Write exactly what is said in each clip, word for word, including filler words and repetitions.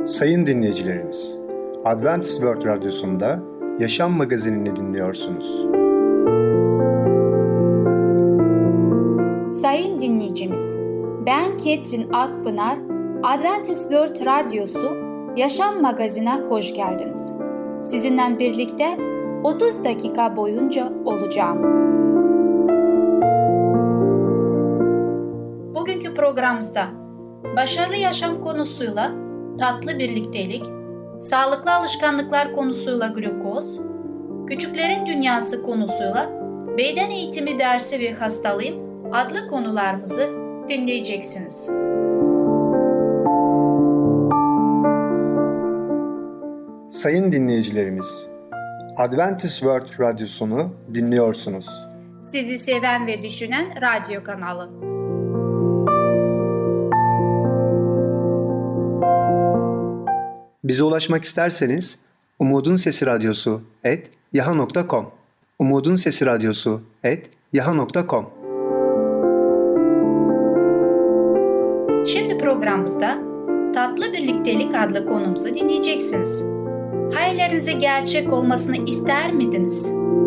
Sayın dinleyicilerimiz, Adventist World Radyosu'nda Yaşam Magazinini dinliyorsunuz. Sayın dinleyicimiz, ben Ketrin Akpınar, Adventist World Radyosu Yaşam Magazinine hoş geldiniz. Sizinle birlikte otuz dakika boyunca olacağım. Bugünkü programımızda başarılı yaşam konusuyla tatlı birliktelik, sağlıklı alışkanlıklar konusuyla glukoz, küçüklerin dünyası konusuyla beden eğitimi dersi ve hastalığım adlı konularımızı dinleyeceksiniz. Sayın dinleyicilerimiz, Adventist World Radyosunu dinliyorsunuz. Sizi seven ve düşünen radyo kanalı. Bize ulaşmak isterseniz Umutun Sesi Radyosu et yaha nokta com Umutun Sesi Radyosu et yaha nokta com. Şimdi programımızda Tatlı Birliktelik adlı konumuzu dinleyeceksiniz. Hayallerinizin gerçek olmasını ister miydiniz?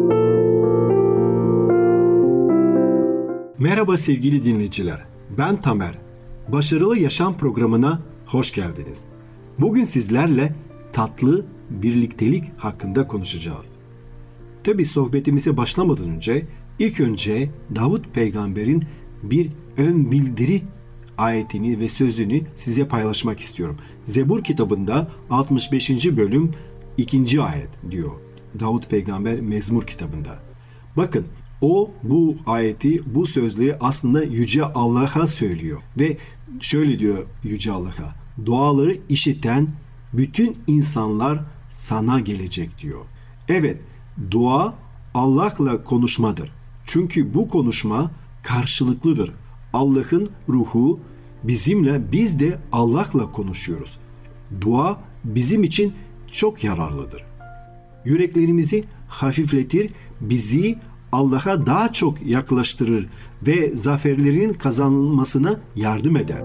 Merhaba sevgili dinleyiciler, ben Tamer. Başarılı Yaşam programına hoş geldiniz. Bugün sizlerle tatlı birliktelik hakkında konuşacağız. Tabii sohbetimize başlamadan önce ilk önce Davut peygamberin bir ön bildiri ayetini ve sözünü size paylaşmak istiyorum. Zebur kitabında altmış beşinci bölüm ikinci ayet diyor. Davut peygamber Mezmur kitabında. Bakın o bu ayeti, bu sözleri aslında Yüce Allah'a söylüyor. Ve şöyle diyor Yüce Allah'a: duaları işiten bütün insanlar sana gelecek diyor. Evet, dua Allah'la konuşmadır. Çünkü bu konuşma karşılıklıdır. Allah'ın ruhu bizimle, biz de Allah'la konuşuyoruz. Dua bizim için çok yararlıdır. Yüreklerimizi hafifletir, bizi Allah'a daha çok yaklaştırır ve zaferlerin kazanılmasına yardım eder.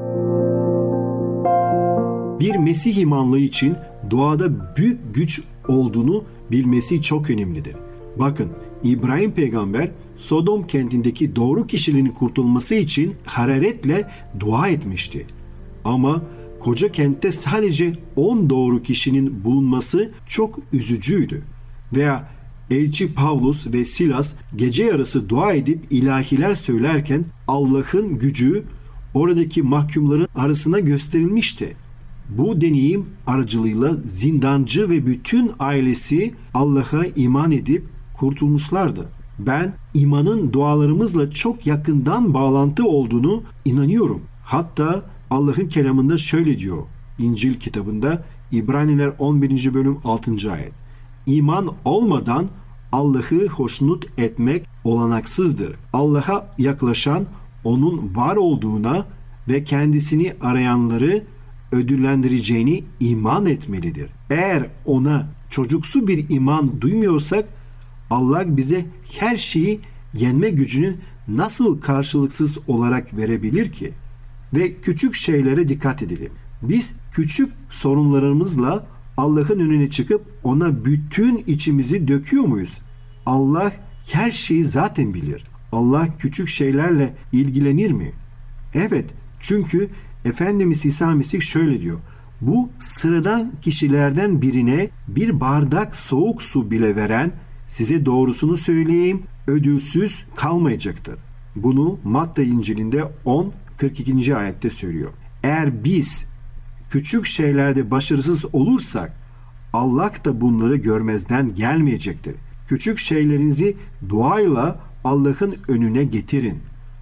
Bir Mesih imanlı için duada büyük güç olduğunu bilmesi çok önemlidir. Bakın, İbrahim peygamber Sodom kentindeki doğru kişinin kurtulması için hararetle dua etmişti. Ama koca kentte sadece on doğru kişinin bulunması çok üzücüydü. Veya elçi Pavlus ve Silas gece yarısı dua edip ilahiler söylerken Allah'ın gücü oradaki mahkumların arasına gösterilmişti. Bu deneyim aracılığıyla zindancı ve bütün ailesi Allah'a iman edip kurtulmuşlardı. Ben imanın dualarımızla çok yakından bağlantı olduğunu inanıyorum. Hatta Allah'ın kelamında şöyle diyor İncil kitabında, İbraniler on birinci bölüm altıncı ayet. İman olmadan Allah'ı hoşnut etmek olanaksızdır. Allah'a yaklaşan onun var olduğuna ve kendisini arayanları ödüllendireceğini iman etmelidir. Eğer ona çocuksu bir iman duymuyorsak Allah bize her şeyi yenme gücünü nasıl karşılıksız olarak verebilir ki? Ve küçük şeylere dikkat edelim. Biz küçük sorunlarımızla Allah'ın önüne çıkıp ona bütün içimizi döküyor muyuz? Allah her şeyi zaten bilir. Allah küçük şeylerle ilgilenir mi? Evet, çünkü Efendimiz İsa Mesih şöyle diyor: bu sıradan kişilerden birine bir bardak soğuk su bile veren, size doğrusunu söyleyeyim, ödülsüz kalmayacaktır. Bunu Matta İncil'inde on kırk ikinci ayette söylüyor. Eğer biz küçük şeylerde başarısız olursak Allah da bunları görmezden gelmeyecektir. Küçük şeylerinizi duayla Allah'ın önüne getirin.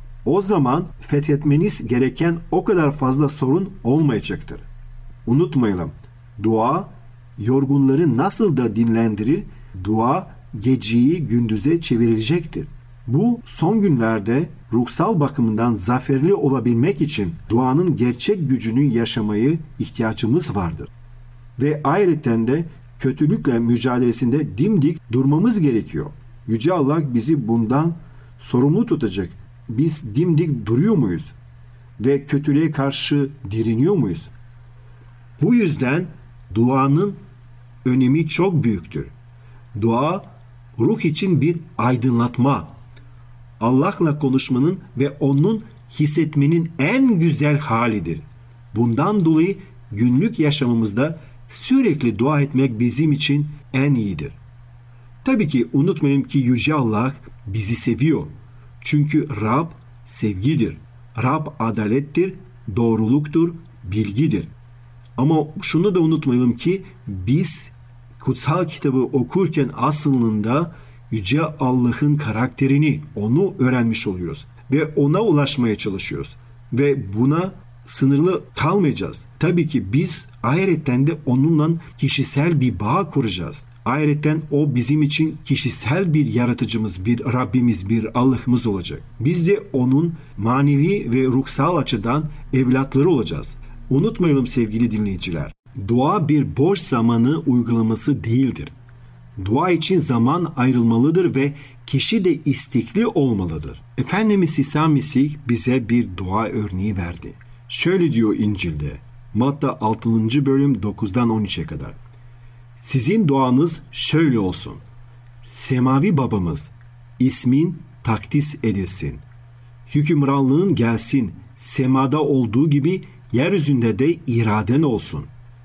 O zaman fethetmeniz gereken o kadar fazla sorun olmayacaktır. Unutmayalım, dua yorgunları nasıl da dinlendirir, dua geceyi gündüze çevirecektir. Bu son günlerde ruhsal bakımından zaferli olabilmek için duanın gerçek gücünü yaşamayı ihtiyacımız vardır. Ve ayrıca de kötülükle mücadelesinde dimdik durmamız gerekiyor. Yüce Allah bizi bundan sorumlu tutacak. Biz dimdik duruyor muyuz? Ve kötülüğe karşı direniyor muyuz? Bu yüzden Duanın önemi çok büyüktür. Dua, ruh için bir aydınlatma. Allah'la konuşmanın ve onun hissetmenin en güzel halidir. Bundan dolayı günlük yaşamımızda sürekli dua etmek bizim için en iyidir. Tabii ki unutmayın ki Yüce Allah bizi seviyor. Çünkü Rab sevgidir. Rab adalettir, doğruluktur, bilgidir. Ama şunu da unutmayalım ki biz kutsal kitabı okurken aslında Yüce Allah'ın karakterini, onu öğrenmiş oluyoruz. Ve ona ulaşmaya çalışıyoruz. Ve buna sınırlı kalmayacağız. Tabii ki biz ahiretten de onunla kişisel bir bağ kuracağız. Ahiretten o bizim için kişisel bir yaratıcımız, bir Rabbimiz, bir Allah'ımız olacak. Biz de onun manevi ve ruhsal açıdan evlatları olacağız. Unutmayalım sevgili dinleyiciler. Dua bir boş zamanı uygulaması değildir. Dua için zaman ayrılmalıdır ve kişi de istekli olmalıdır. Efendimiz İsa Mesih bize bir dua örneği verdi. Şöyle diyor İncil'de, Matta altıncı bölüm dokuzdan on üçe kadar. Sizin duanız şöyle olsun. Semavi babamız, ismin takdis edilsin. Hükümranlığın gelsin, semada olduğu gibi yeryüzünde de iraden olsun.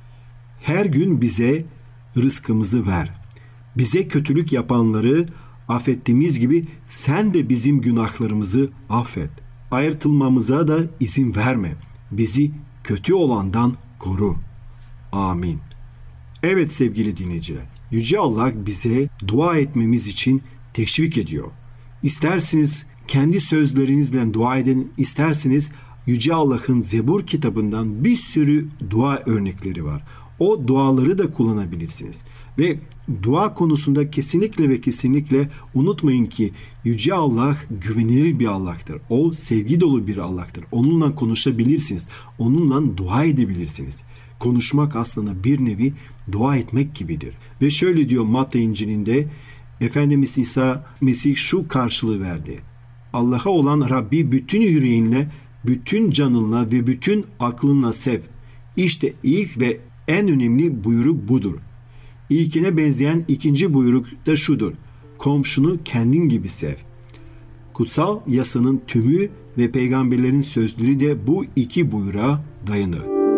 Her gün bize rızkımızı ver. Bize kötülük yapanları affettiğimiz gibi sen de bizim günahlarımızı affet. Ayrılmamıza da izin verme. Bizi kötü olandan koru. Amin. Evet sevgili dinleyiciler, Yüce Allah bize dua etmemiz için teşvik ediyor. İsterseniz kendi sözlerinizle dua edin, isterseniz Yüce Allah'ın Zebur kitabından bir sürü dua örnekleri var. O duaları da kullanabilirsiniz. Ve dua konusunda kesinlikle ve kesinlikle unutmayın ki Yüce Allah güvenilir bir Allah'tır. O sevgi dolu bir Allah'tır. Onunla konuşabilirsiniz. Onunla dua edebilirsiniz. Konuşmak aslında bir nevi dua etmek gibidir. Ve şöyle diyor Matta İncil'inde, Efendimiz İsa Mesih şu karşılığı verdi. Allah'a olan Rabbi bütün yüreğinle, bütün canınla ve bütün aklınla sev. İşte ilk ve en önemli buyruk budur. İlkine benzeyen ikinci buyruk da şudur. Komşunu kendin gibi sev. Kutsal yasanın tümü ve peygamberlerin sözleri de bu iki buyruğa dayanır.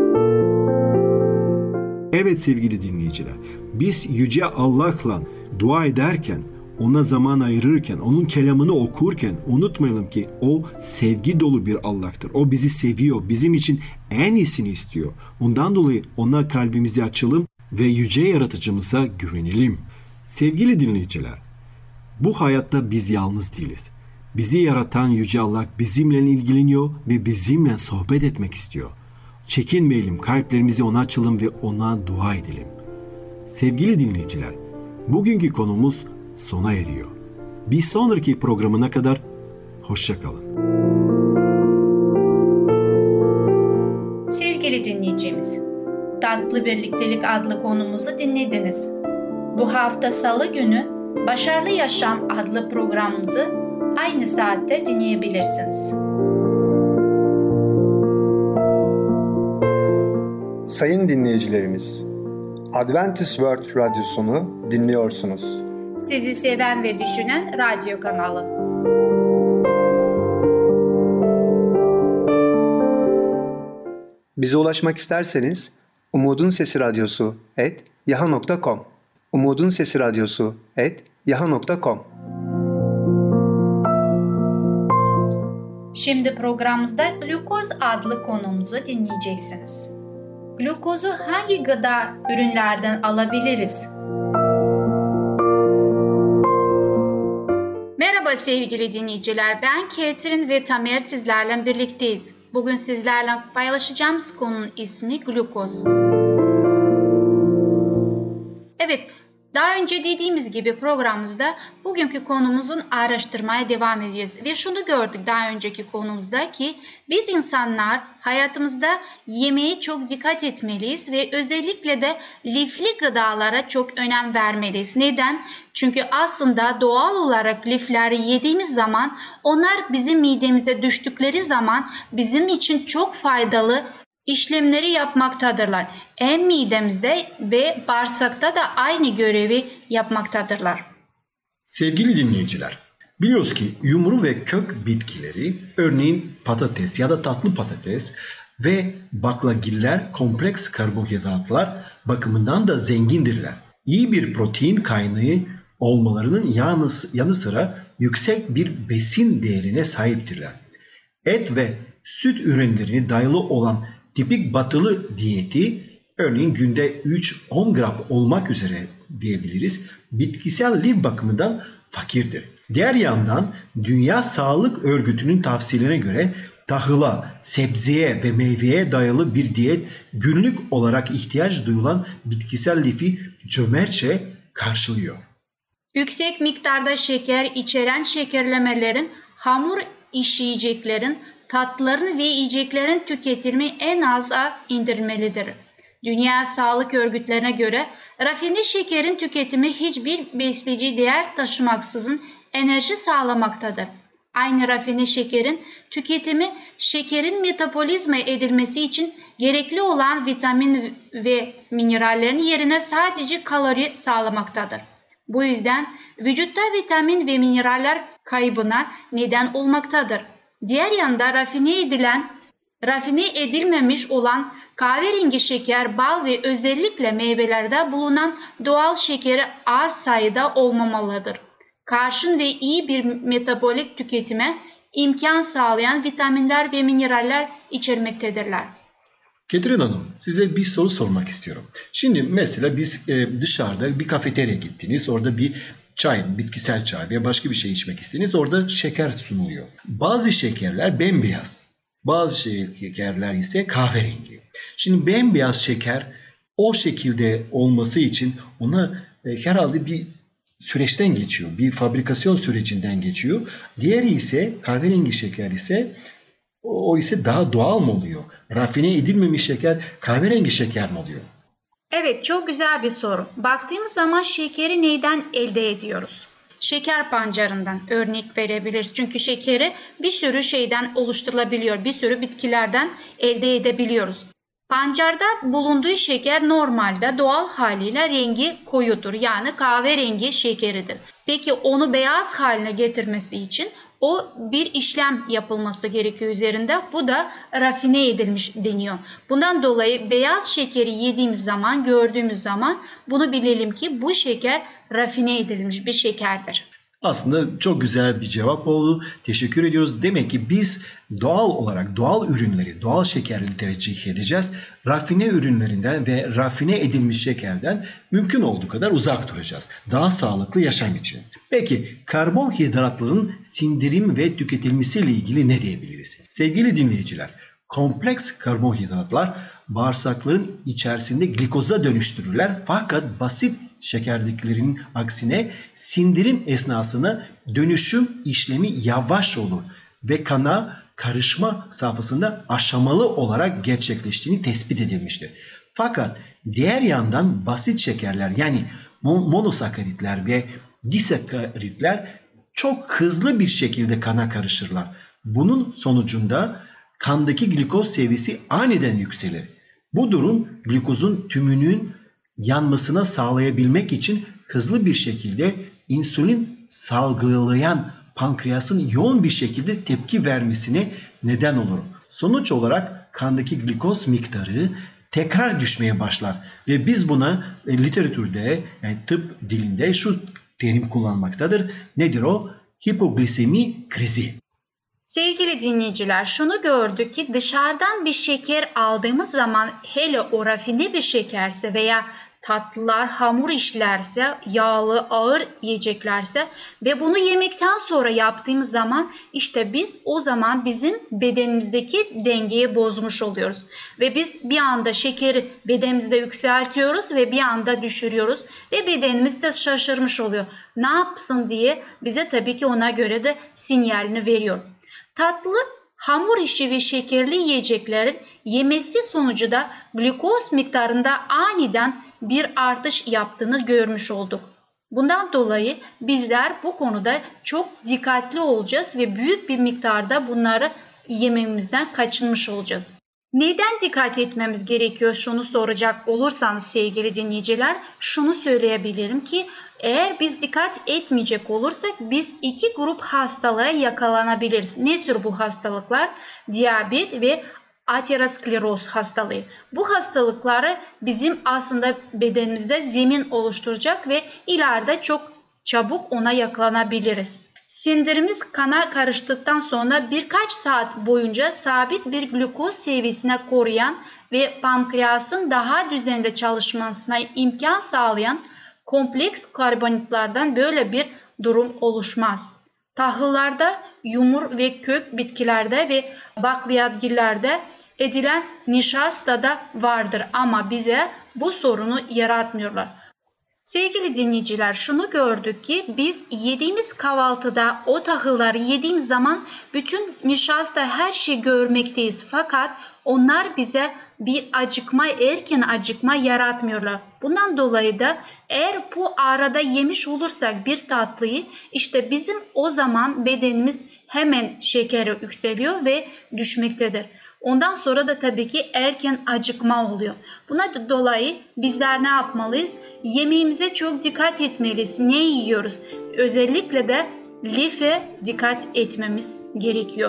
Evet sevgili dinleyiciler, biz Yüce Allah'la dua ederken, ona zaman ayırırken, onun kelamını okurken unutmayalım ki o sevgi dolu bir Allah'tır. O bizi seviyor, bizim için en iyisini istiyor. Ondan dolayı ona kalbimizi açalım ve yüce yaratıcımıza güvenelim. Sevgili dinleyiciler, bu hayatta biz yalnız değiliz. Bizi yaratan Yüce Allah bizimle ilgileniyor ve bizimle sohbet etmek istiyor. Çekinmeyelim, kalplerimizi ona açalım ve ona dua edelim. Sevgili dinleyiciler, bugünkü konumuz sona eriyor. Bir sonraki programına kadar hoşça kalın. Sevgili dinleyicimiz, Tatlı Birliktelik adlı konumuzu dinlediniz. Bu hafta Salı günü Başarılı Yaşam adlı programımızı aynı saatte dinleyebilirsiniz. Sayın dinleyicilerimiz, Adventist World Radyosunu dinliyorsunuz. Sizi seven ve düşünen radyo kanalı. Bize ulaşmak isterseniz Umutun Sesi Radyosu et yaha nokta com Umutun Sesi Radyosu et yaha nokta com. Şimdi programımızda glukoz adlı konumuzu dinleyeceksiniz. Glukozu hangi gıda ürünlerden alabiliriz? Merhaba sevgili dinleyiciler, ben Ketrin ve Tamer sizlerle birlikteyiz. Bugün sizlerle paylaşacağımız konunun ismi glukoz. Evet, daha önce dediğimiz gibi programımızda bugünkü konumuzun araştırmaya devam edeceğiz. Ve şunu gördük daha önceki konumuzda ki biz insanlar hayatımızda yemeğe çok dikkat etmeliyiz ve özellikle de lifli gıdalara çok önem vermeliyiz. Neden? Çünkü aslında doğal olarak lifleri yediğimiz zaman onlar bizim midemize düştükleri zaman bizim için çok faydalı işlemleri yapmaktadırlar. Hem midemizde ve bağırsakta da aynı görevi yapmaktadırlar. Sevgili dinleyiciler, biliyoruz ki yumru ve kök bitkileri, örneğin patates ya da tatlı patates ve baklagiller kompleks karbonhidratlar bakımından da zengindirler. İyi bir protein kaynağı olmalarının yanı, yanı sıra yüksek bir besin değerine sahiptirler. Et ve süt ürünlerine dayalı olan tipik batılı diyeti, örneğin günde üç on gram olmak üzere diyebiliriz, bitkisel lif bakımından fakirdir. Diğer yandan Dünya Sağlık Örgütü'nün tavsiyelerine göre tahıla, sebzeye ve meyveye dayalı bir diyet günlük olarak ihtiyaç duyulan bitkisel lifi cömertçe karşılıyor. Yüksek miktarda şeker içeren şekerlemelerin, hamur işleyeceklerin, tatlıların ve yiyeceklerin tüketimi en aza indirmelidir. Dünya Sağlık Örgütlerine göre rafine şekerin tüketimi hiçbir besleyici değer taşımaksızın enerji sağlamaktadır. Aynı rafine şekerin tüketimi şekerin metabolizma edilmesi için gerekli olan vitamin ve minerallerin yerine sadece kalori sağlamaktadır. Bu yüzden vücutta vitamin ve mineraller kaybına neden olmaktadır. Diğer yanda rafine edilen, rafine edilmemiş olan kahverengi şeker, bal ve özellikle meyvelerde bulunan doğal şekeri az sayıda olmamalıdır. Karşın ve iyi bir metabolik tüketime imkan sağlayan vitaminler ve mineraller içermektedirler. Ketrin Hanım, size bir soru sormak istiyorum. Şimdi mesela biz e, dışarıda bir kafeteryaya gittiniz, orada bir çay, bitkisel çay veya başka bir şey içmek istediniz, orada şeker sunuluyor. Bazı şekerler bembeyaz, bazı şekerler ise kahverengi. Şimdi bembeyaz şeker o şekilde olması için ona e, herhalde bir süreçten geçiyor, bir fabrikasyon sürecinden geçiyor. Diğeri ise kahverengi şeker ise o ise daha doğal mı oluyor? Rafine edilmemiş şeker kahverengi şeker mi oluyor? Evet, çok güzel bir soru. Baktığımız zaman şekeri neyden elde ediyoruz? Şeker pancarından örnek verebiliriz. Çünkü şekeri bir sürü şeyden oluşturulabiliyor. Bir sürü bitkilerden elde edebiliyoruz. Pancarda bulunduğu şeker normalde doğal haliyle rengi koyudur. Yani kahverengi şekeridir. Peki onu beyaz haline getirmesi için o bir işlem yapılması gerekiyor üzerinde. Bu da rafine edilmiş deniyor. Bundan dolayı beyaz şekeri yediğimiz zaman, gördüğümüz zaman bunu bilelim ki bu şeker rafine edilmiş bir şekerdir. Aslında çok güzel bir cevap oldu. Teşekkür ediyoruz. Demek ki biz doğal olarak doğal ürünleri, doğal şekerleri tercih edeceğiz. Rafine ürünlerinden ve rafine edilmiş şekerden mümkün olduğu kadar uzak duracağız. Daha sağlıklı yaşam için. Peki karbonhidratların sindirim ve tüketilmesiyle ilgili ne diyebiliriz? Sevgili dinleyiciler, kompleks karbonhidratlar bağırsakların içerisinde glikoza dönüştürürler fakat basit şekerdiklerinin aksine sindirim esnasında dönüşüm işlemi yavaş olur ve kana karışma safhasında aşamalı olarak gerçekleştiğini tespit edilmiştir. Fakat diğer yandan basit şekerler yani monosakaritler ve disakaritler çok hızlı bir şekilde kana karışırlar. Bunun sonucunda kandaki glikoz seviyesi aniden yükselir. Bu durum glikozun tümünün yanmasına sağlayabilmek için hızlı bir şekilde insülin salgılayan pankreasın yoğun bir şekilde tepki vermesine neden olur. Sonuç olarak kandaki glikoz miktarı tekrar düşmeye başlar ve biz buna e, literatürde yani tıp dilinde şu terim kullanmaktadır. Nedir o? Hipoglisemi krizi. Sevgili dinleyiciler, şunu gördük ki dışarıdan bir şeker aldığımız zaman hele o rafine bir şekerse veya tatlılar, hamur işlerse, yağlı, ağır yiyeceklerse ve bunu yemekten sonra yaptığımız zaman işte biz o zaman bizim bedenimizdeki dengeyi bozmuş oluyoruz. Ve biz bir anda şekeri bedenimizde yükseltiyoruz ve bir anda düşürüyoruz ve bedenimiz de şaşırmış oluyor. Ne yapsın diye bize tabii ki ona göre de sinyalini veriyor. Tatlı, hamur işi ve şekerli yiyeceklerin yemesi sonucu da glikoz miktarında aniden bir artış yaptığını görmüş olduk. Bundan dolayı bizler bu konuda çok dikkatli olacağız ve büyük bir miktarda bunları yememizden kaçınmış olacağız. Neden dikkat etmemiz gerekiyor şunu soracak olursanız sevgili dinleyiciler, şunu söyleyebilirim ki eğer biz dikkat etmeyecek olursak biz iki grup hastalığa yakalanabiliriz. Ne tür bu hastalıklar? Diyabet ve ateroskleroz hastalığı. Bu hastalıkları bizim aslında bedenimizde zemin oluşturacak ve ileride çok çabuk ona yakalanabiliriz. Sindirimiz kana karıştıktan sonra birkaç saat boyunca sabit bir glukoz seviyesine koruyan ve pankreasın daha düzenli çalışmasına imkan sağlayan kompleks karbonhidratlardan böyle bir durum oluşmaz. Tahıllarda, yumur ve kök bitkilerde ve bakliyatgillerde edilen nişasta da vardır ama bize bu sorunu yaratmıyorlar. Sevgili dinleyiciler, şunu gördük ki biz yediğimiz kahvaltıda o tahılları yediğimiz zaman bütün nişasta her şeyi görmekteyiz. Fakat onlar bize bir acıkma, erken acıkma yaratmıyorlar. Bundan dolayı da eğer bu arada yemiş olursak bir tatlıyı, işte bizim o zaman bedenimiz hemen şekeri yükseliyor ve düşmektedir. Ondan sonra da tabii ki erken acıkma oluyor. Buna dolayı bizler ne yapmalıyız? Yemeğimize çok dikkat etmeliyiz. Ne yiyoruz? Özellikle de life dikkat etmemiz gerekiyor.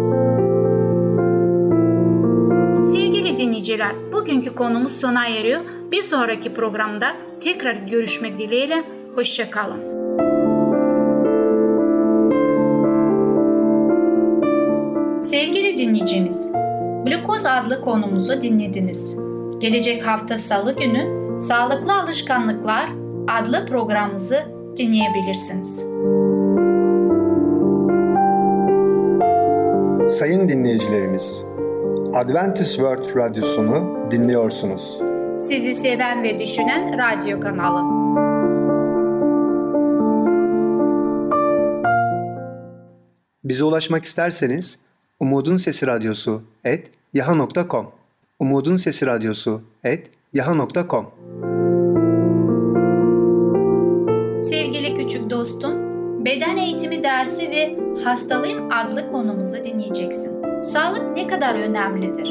Sevgili dinleyiciler, bugünkü konumuz sona eriyor. Bir sonraki programda tekrar görüşmek dileğiyle. Hoşça kalın. Sevgili dinleyicimiz, Glukoz adlı konumuzu dinlediniz. Gelecek hafta Salı günü Sağlıklı Alışkanlıklar adlı programımızı dinleyebilirsiniz. Sayın dinleyicilerimiz, Adventist World Radyosunu dinliyorsunuz. Sizi seven ve düşünen radyo kanalı. Bize ulaşmak isterseniz Umutun Sesi Radyosu et yaha nokta com Umutun Sesi Radyosu et yaha nokta com. Sevgili küçük dostum, beden eğitimi dersi ve hastalığım adlı konumuzu dinleyeceksin. Sağlık ne kadar önemlidir?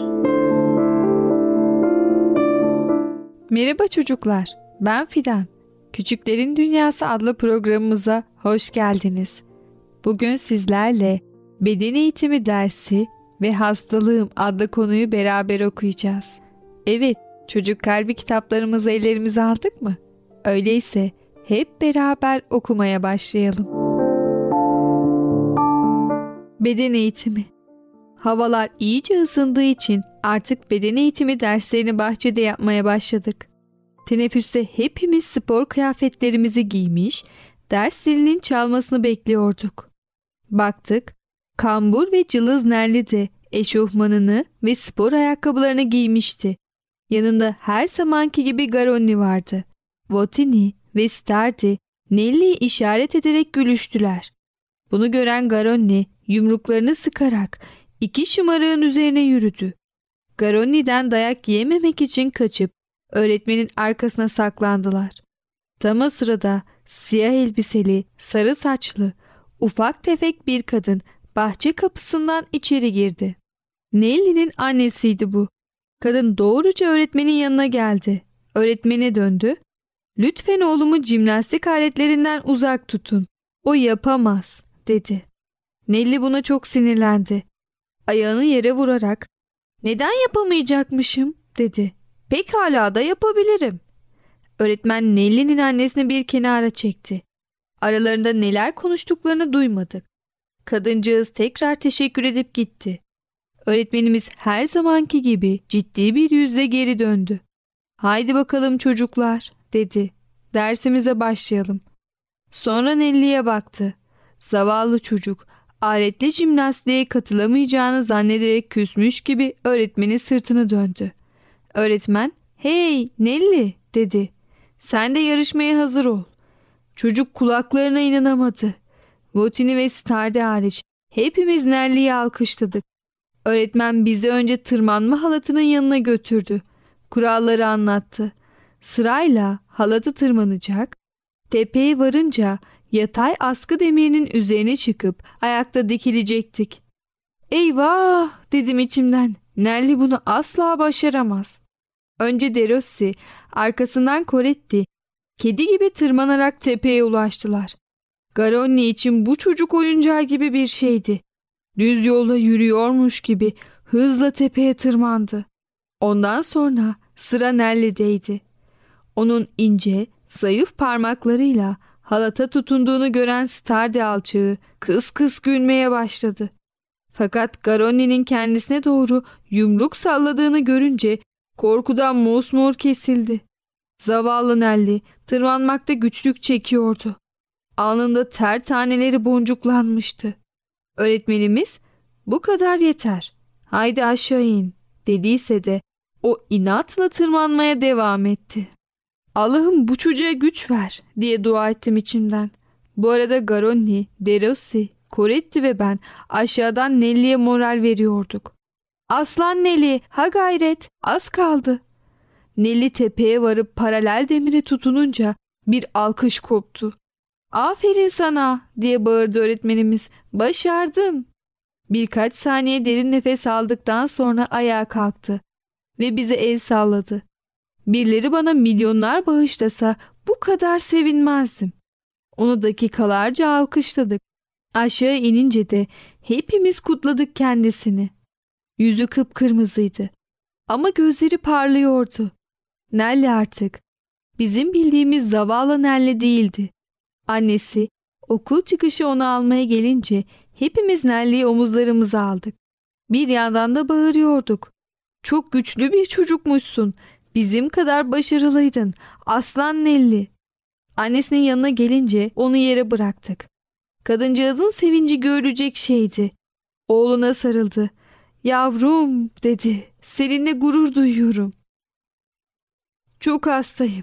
Merhaba çocuklar, ben Fidan. Küçüklerin Dünyası adlı programımıza hoş geldiniz. Bugün sizlerle beden eğitimi dersi ve hastalığım adlı konuyu beraber okuyacağız. Evet, çocuk kalbi kitaplarımızı ellerimize aldık mı? Öyleyse hep beraber okumaya başlayalım. Beden eğitimi. Havalar iyice ısındığı için artık beden eğitimi derslerini bahçede yapmaya başladık. Teneffüste hepimiz spor kıyafetlerimizi giymiş, ders zilinin çalmasını bekliyorduk. Baktık, kambur ve cılız Nerli de eşofmanını ve spor ayakkabılarını giymişti. Yanında her zamanki gibi Garonni vardı. Votini ve Stardi Nelli'yi işaret ederek gülüştüler. Bunu gören Garonni yumruklarını sıkarak iki şımarığın üzerine yürüdü. Garonni'den dayak yememek için kaçıp öğretmenin arkasına saklandılar. Tam o sırada siyah elbiseli, sarı saçlı, ufak tefek bir kadın bahçe kapısından içeri girdi. Nelli'nin annesiydi bu. Kadın doğruca öğretmenin yanına geldi. Öğretmene döndü. "Lütfen oğlumu jimnastik aletlerinden uzak tutun. O yapamaz," dedi. Nelli buna çok sinirlendi. Ayağını yere vurarak "Neden yapamayacakmışım?" dedi. "Pekala da yapabilirim." Öğretmen Nelli'nin annesini bir kenara çekti. Aralarında neler konuştuklarını duymadık. Kadıncağız tekrar teşekkür edip gitti. Öğretmenimiz her zamanki gibi ciddi bir yüzle geri döndü. "Haydi bakalım çocuklar," dedi. "Dersimize başlayalım." Sonra Nelli'ye baktı. Zavallı çocuk aletli jimnastiğe katılamayacağını zannederek küsmüş gibi öğretmenin sırtını döndü. Öğretmen, "Hey Nelli," dedi. "Sen de yarışmaya hazır ol." Çocuk kulaklarına inanamadı. Votini ve Stardi hariç hepimiz Nelli'yi alkışladık. Öğretmen bizi önce tırmanma halatının yanına götürdü. Kuralları anlattı. Sırayla halatı tırmanacak, tepeye varınca yatay askı demirinin üzerine çıkıp ayakta dikilecektik. "Eyvah," dedim içimden. Nelly bunu asla başaramaz. Önce Derossi, arkasından Coretti, kedi gibi tırmanarak tepeye ulaştılar. Garonni için bu çocuk oyuncağı gibi bir şeydi. Düz yolda yürüyormuş gibi hızla tepeye tırmandı. Ondan sonra sıra Nelly'deydi. Onun ince, zayıf parmaklarıyla halata tutunduğunu gören Stardi alçağı kıs kıs gülmeye başladı. Fakat Garonni'nin kendisine doğru yumruk salladığını görünce korkudan mosmor kesildi. Zavallı Nelly tırmanmakta güçlük çekiyordu. Alnında ter taneleri boncuklanmıştı. Öğretmenimiz "Bu kadar yeter. Haydi aşağı in" dediyse de o inatla tırmanmaya devam etti. "Allah'ım bu çocuğa güç ver" diye dua ettim içimden. Bu arada Garonni, Derossi, Coretti ve ben aşağıdan Nelly'ye moral veriyorduk. "Aslan Nelly, ha gayret, az kaldı." Nelly tepeye varıp paralel demire tutununca bir alkış koptu. "Aferin sana" diye bağırdı öğretmenimiz. "Başardın." Birkaç saniye derin nefes aldıktan sonra ayağa kalktı ve bize el salladı. Birileri bana milyonlar bağışlasa bu kadar sevinmezdim. Onu dakikalarca alkışladık. Aşağı inince de hepimiz kutladık kendisini. Yüzü kıpkırmızıydı ama gözleri parlıyordu. Nelly artık bizim bildiğimiz zavallı Nelly değildi. Annesi okul çıkışı onu almaya gelince hepimiz Nelly'yi omuzlarımıza aldık. Bir yandan da bağırıyorduk. "Çok güçlü bir çocukmuşsun. Bizim kadar başarılıydın. Aslan Nelly." Annesinin yanına gelince onu yere bıraktık. Kadıncağızın sevinci görülecek şeydi. Oğluna sarıldı. "Yavrum" dedi. "Seninle gurur duyuyorum." "Çok hastayım.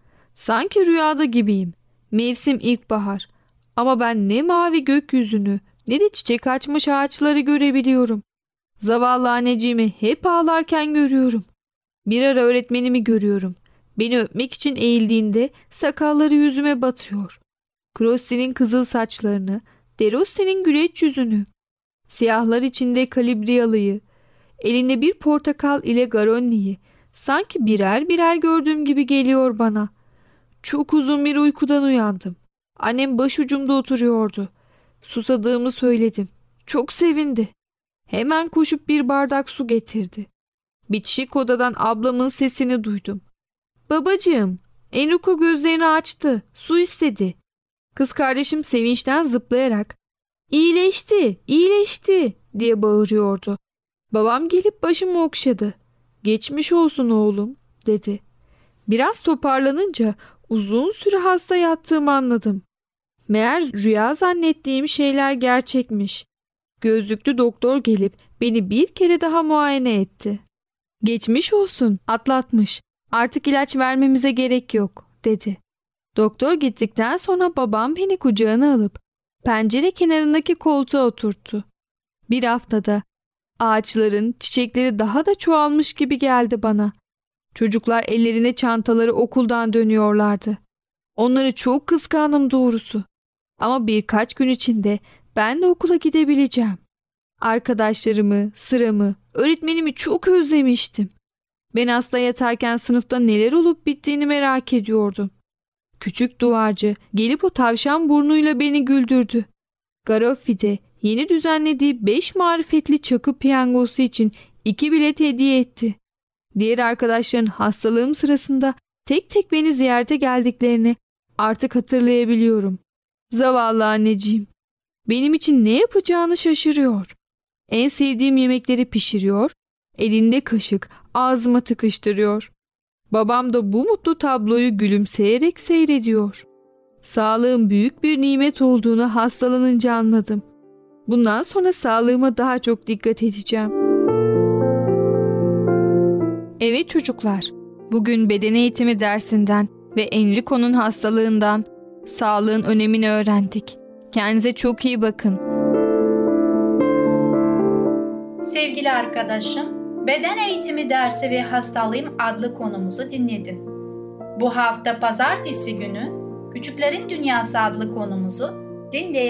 Sanki rüyada gibiyim. Mevsim ilkbahar. Ama ben ne mavi gökyüzünü ne de çiçek açmış ağaçları görebiliyorum. Zavallı anneciğimi hep ağlarken görüyorum. Bir ara öğretmenimi görüyorum. Beni öpmek için eğildiğinde sakalları yüzüme batıyor. Crossi'nin kızıl saçlarını, Derossi'nin güleç yüzünü, siyahlar içinde Kalibriyalı'yı, elinde bir portakal ile Garonni'yi sanki birer birer gördüğüm gibi geliyor bana. Çok uzun bir uykudan uyandım. Annem başucumda oturuyordu. Susadığımı söyledim. Çok sevindi. Hemen koşup bir bardak su getirdi. Bitişik odadan ablamın sesini duydum. "Babacığım." Enrico gözlerini açtı. Su istedi. Kız kardeşim sevinçten zıplayarak "İyileşti, iyileşti" diye bağırıyordu. Babam gelip başımı okşadı. "Geçmiş olsun oğlum" dedi. Biraz toparlanınca uzun süre hasta yattığımı anladım. Meğer rüya zannettiğim şeyler gerçekmiş. Gözlüklü doktor gelip beni bir kere daha muayene etti. "Geçmiş olsun, atlatmış. Artık ilaç vermemize gerek yok" dedi. Doktor gittikten sonra babam beni kucağına alıp pencere kenarındaki koltuğa oturttu. Bir haftada ağaçların çiçekleri daha da çoğalmış gibi geldi bana. Çocuklar ellerine çantaları okuldan dönüyorlardı. Onları çok kıskandım doğrusu. Ama birkaç gün içinde ben de okula gidebileceğim. Arkadaşlarımı, sıramı, öğretmenimi çok özlemiştim. Ben hasta yatarken sınıfta neler olup bittiğini merak ediyordum. Küçük duvarcı gelip o tavşan burnuyla beni güldürdü. Garoffi de yeni düzenlediği beş marifetli çakı piyangosu için iki bilet hediye etti. Diğer arkadaşların hastalığım sırasında tek tek beni ziyarete geldiklerini artık hatırlayabiliyorum. Zavallı anneciğim. Benim için ne yapacağını şaşırıyor. En sevdiğim yemekleri pişiriyor, elinde kaşık ağzıma tıkıştırıyor. Babam da bu mutlu tabloyu gülümseyerek seyrediyor. Sağlığın büyük bir nimet olduğunu hastalanınca anladım. Bundan sonra sağlığıma daha çok dikkat edeceğim. Evet çocuklar, bugün beden eğitimi dersinden ve Enrico'nun hastalığından, sağlığın önemini öğrendik. Kendinize çok iyi bakın. Sevgili arkadaşım, beden eğitimi dersi ve hastalığım adlı konumuzu dinledin. Bu hafta pazartesi günü Küçüklerin Dünyası adlı konumuzu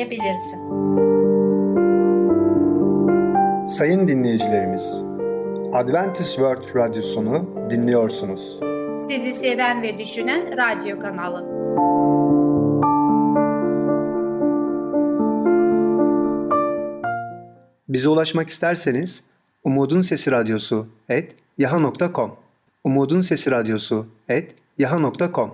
dinleyebilirsin. Sayın dinleyicilerimiz, Adventist World Radyosunu dinliyorsunuz. Sizi seven ve düşünen radyo kanalı. Bize ulaşmak isterseniz Umutun Sesi Radyosu et yaha nokta com Umutun Sesi Radyosu et yaha nokta com.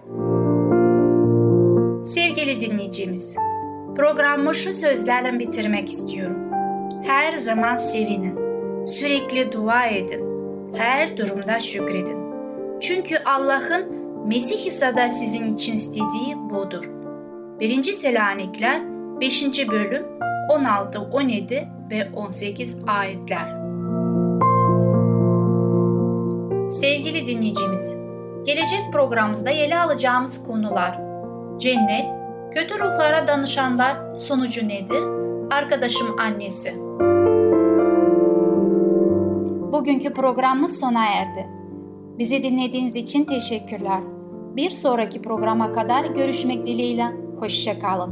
Sevgili dinleyicimiz, programı şu sözlerle bitirmek istiyorum. Her zaman sevinin, sürekli dua edin, her durumda şükredin. Çünkü Allah'ın Mesih İsa'da sizin için istediği budur. birinci Selanikler beşinci bölüm on altı, on yedi ve on sekiz ayetler. Sevgili dinleyicimiz, gelecek programımızda ele alacağımız konular: cennet, kötü ruhlara danışanlar sonucu nedir? Arkadaşım annesi. Bugünkü programımız sona erdi. Bizi dinlediğiniz için teşekkürler. Bir sonraki programa kadar görüşmek dileğiyle. Hoşça kalın.